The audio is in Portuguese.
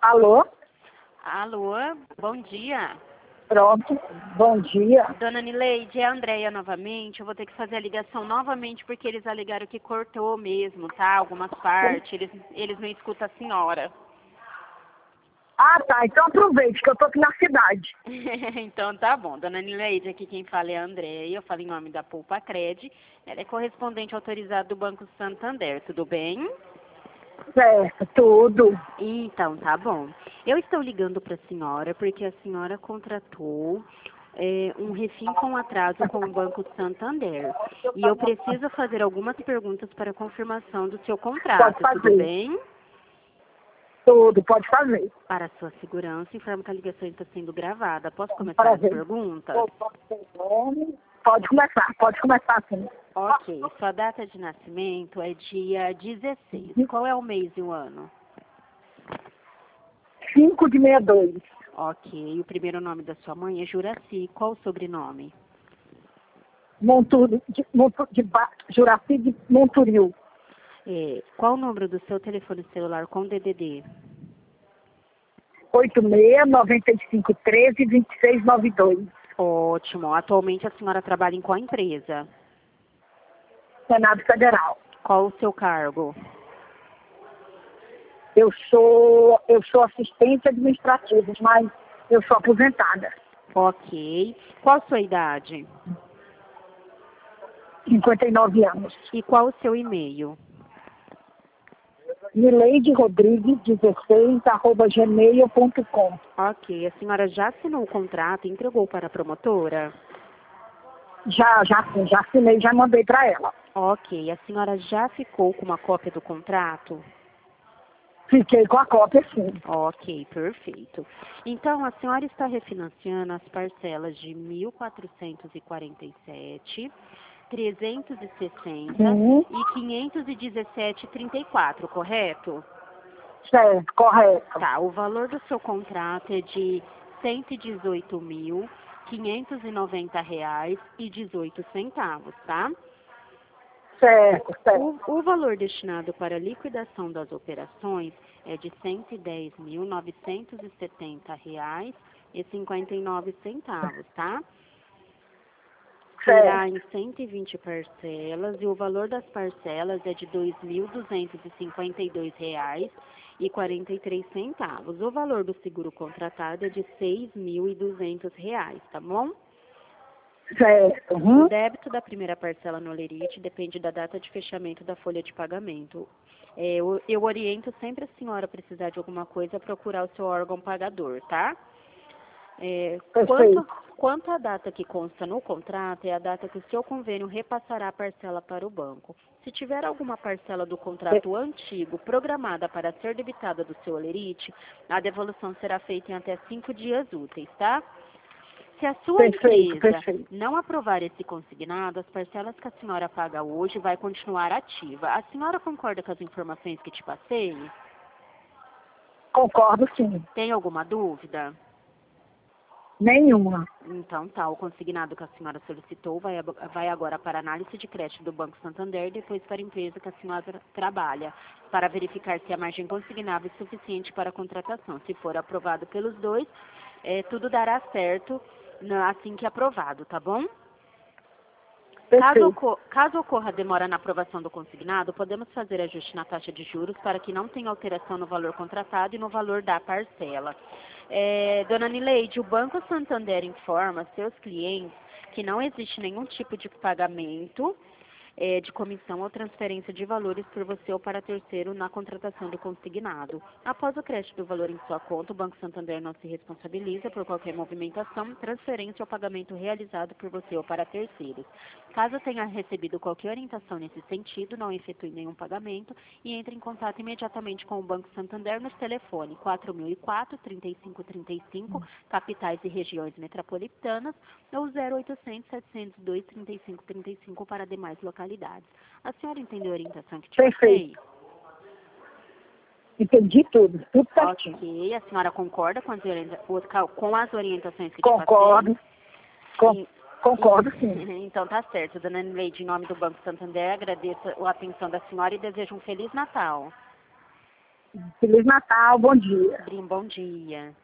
Alô? Alô, bom dia. Pronto. Bom dia. Dona Nileide, é a Andréia novamente. Eu vou ter que fazer a ligação novamente porque eles alegaram que cortou mesmo, tá? Algumas partes. Eles não escutam a senhora. Ah, tá. Então aproveite que eu tô aqui na cidade. Então tá bom. Dona Nileide, aqui quem fala é a Andréia. Eu falo em nome da Poupa Cred. Ela é correspondente autorizada do Banco Santander. Tudo bem? Certo, tudo. Então, tá bom. Eu estou ligando para a senhora porque a senhora contratou um refim com atraso com o Banco Santander. E eu preciso fazer algumas perguntas para confirmação do seu contrato. Pode Tudo fazer. bem? Tudo, pode fazer. Para sua segurança, informo que a ligação está sendo gravada. Posso começar as Prazer. perguntas? Pode começar sim. Ok. Sua data de nascimento é dia 16. Qual é o mês e o ano? 5 de 62. Ok. O primeiro nome da sua mãe é Juraci. Qual o sobrenome? Juraci de Monturil. Qual o número do seu telefone celular com DDD? 86-9513-2692. Ótimo. Atualmente a senhora trabalha em qual empresa? Senado Federal. Qual o seu cargo? Eu sou assistente administrativa, mas eu sou aposentada. Ok. Qual a sua idade? 59 anos. E qual o seu e-mail? Nileide Rodrigues 16@gmail.com. Ok. A senhora já assinou o contrato e entregou para a promotora? Já assinei, já mandei para ela. Ok. A senhora já ficou com uma cópia do contrato? Fiquei com a cópia, sim. Ok, perfeito. Então, a senhora está refinanciando as parcelas de 1.447, 360 Sim. e 517,34, correto? Certo, correto. Tá, o valor do seu contrato é de R$ 118.590,18, tá? Certo, certo. O valor destinado para a liquidação das operações é de R$ 110.970,59, tá? Será em 120 parcelas e o valor das parcelas é de R$ 2.252,43. O valor do seguro contratado é de R$ 6.200, tá bom? Certo. O débito da primeira parcela no Olerite depende da data de fechamento da folha de pagamento. Eu oriento sempre a senhora precisar de alguma coisa procurar o seu órgão pagador, tá? Quanto à data que consta no contrato, é a data que o seu convênio repassará a parcela para o banco. Se tiver alguma parcela do contrato antigo programada para ser debitada do seu Olerite, a devolução será feita em até 5 dias úteis, tá? Se a sua empresa não aprovar esse consignado, as parcelas que a senhora paga hoje vai continuar ativa. A senhora concorda com as informações que te passei? Concordo, sim. Tem alguma dúvida? Nenhuma. Então tá, o consignado que a senhora solicitou vai agora para a análise de crédito do Banco Santander e depois para a empresa que a senhora trabalha, para verificar se a margem consignável é suficiente para a contratação. Se for aprovado pelos dois, tudo dará certo assim que aprovado, tá bom? Caso ocorra demora na aprovação do consignado, podemos fazer ajuste na taxa de juros para que não tenha alteração no valor contratado e no valor da parcela. Dona Nileide, o Banco Santander informa seus clientes que não existe nenhum tipo de pagamento de comissão ou transferência de valores por você ou para terceiro na contratação do consignado. Após o crédito do valor em sua conta, o Banco Santander não se responsabiliza por qualquer movimentação, transferência ou pagamento realizado por você ou para terceiros. Caso tenha recebido qualquer orientação nesse sentido, não efetue nenhum pagamento e entre em contato imediatamente com o Banco Santander nos telefones 4004-3535, capitais e regiões metropolitanas, ou 0800-702-3535 para demais localidades. A senhora entendeu a orientação que te passei? Entendi tudo certinho. Ok, a senhora concorda com as orientações que Concordo. te passei? Concordo, sim. Então tá certo, dona Nileide, em nome do Banco Santander, agradeço a atenção da senhora e desejo um Feliz Natal. Feliz Natal, bom dia. Bom dia.